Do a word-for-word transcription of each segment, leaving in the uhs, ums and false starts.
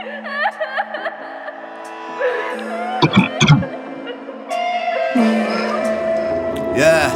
Yeah.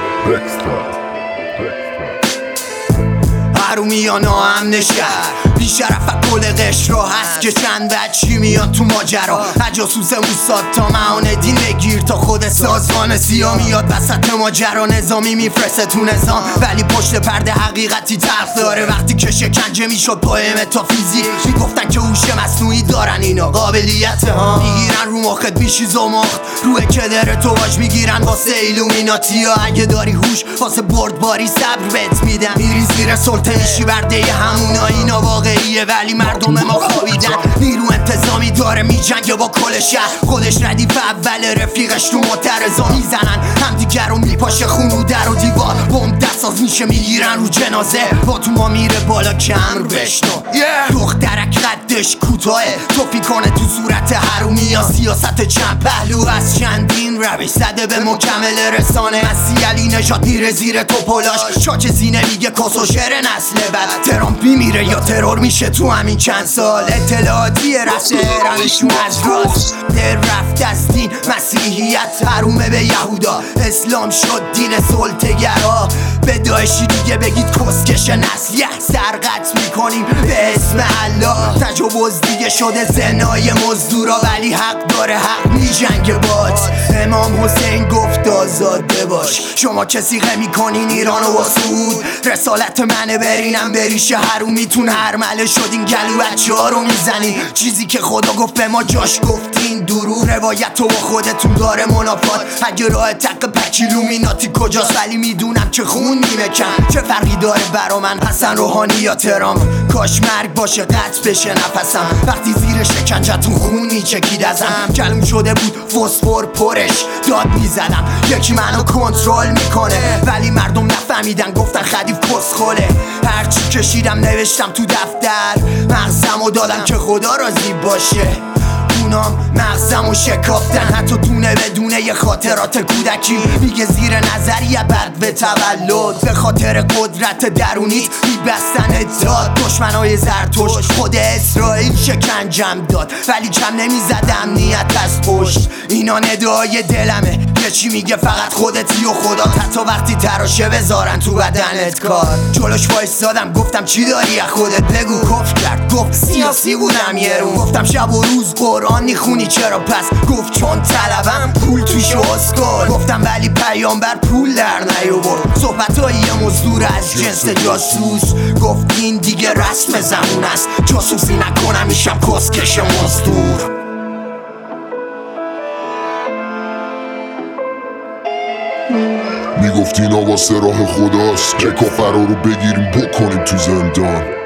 حرومیان هم شهر بیشرف کل قشر را هست که چند بچی میان تو ماجرا، جاسوس موساد تا معان دین بگیر تا خود سازمان سیاه میاد وسط ماجرا. نظامی میفرسته تو نظام ولی پشت پرده حقیقتی تلخ داره. وقتی که شکنجه میشد پای متافیزیک میگفتن که هوش مصنوعی دارن اینا قابلیت ها، میگیرن رو مخت میشی زمخت روی کدر تو واج میگیرن واسه ایلومیناتی ها. اگه داری هوش واسه بردباری صبر بهت میدن، میری زیر سلطه میشی برده همونا. اینا واقعیه ولی مردم ما خوابیدن. نیرو انتظامی داره میجنگه با کل شهر، خودش ردیف اول رفیقش تو معترضا میزنن همدیگر رو میپاشه خون رو در و دیوار. بمب دستاز میشه میگیرن رو جنازه با تو ما میره بالا کمر بشنو. yeah. دخترک قدش کوتاهه توفی کنه تو صورت حرومی ها. سیاست چند پهلو از چندین روش زده به مکمل رسانه. اسی علی نژاد میره زیر توپلاش، شاچ زینه میگه کس و شعر نسل بعد. ترامپ میمیره یا ترور میشه تو همین چند سال. اطلاعاتی رفته رنشون از راست در رفت از دین مسیحیت حرومه به یهودا. اسلام شد دین سلطه‌گرا، به داعشی دیگه بگید کسکش نسل. یه سرقت میکنیم به اسم الله، تجاوز دیگه شده زنای مزدورا ولی حق داره حق میجنگه بات. امام حسین گفت آزاده باش، شما که سیغه میکنین ایران و سعود. رسالت منه برینم بریشه حرومیتون هرمله شدین گلو بچه ها رو میزنین. چیزی که خدا گفت به ما جاش گفتین درو. روایت و خودتون داره منافات. اگه راه تق پکیلومیناتی کجاست ولی میدونم که خون نیمه کم. چه فرقی داره برا من حسن روحانی یا ترام؟ کاش مرگ باشه قطع بشه نفسم وقتی زیر شکنجتون خون میچکید ازم. کلوم شده بود فسفر پرش داد میزدم یکی منو کنترل میکنه ولی مردم نفهمیدن گفتن خدیف کسخوله. هرچی کشیدم نوشتم تو دفتر، مغزمو دادم که خدا راضی باشه. اونام مغزمو شکافتن حتی دونه بدونه یه خاطرات کودکی. میگه زیر نظریه بعد به تولد به خاطر قدرت درونیت میبستن اتحاد. دشمنای زرتوش خود اسرائیل شکنجم داد ولی کم نمیزد امنیت از پشت. اینا ندای دلمه یه چی میگه فقط خودتی و خدا. حتی وقتی تراشه بذارن تو بدنت کار جلوش وایستادم گفتم چی داری از خودت بگو. کف کرد گفت سیاسی بودم یه رو. گفتم شب و روز قرآن میخونی چرا پس؟ گفت چون طلبم پول توش اسکل. گفتم ولی پیامبر پول در نیاورد. صحبتای یه مزدور از جنس جاسوس. گفت این دیگه رسم زمون است، جاسوسی نکنم میشم کسکش مزدور. میگفت اینا واسه راه خداست که کافرها رو بگیریم بکنیم تو زندان.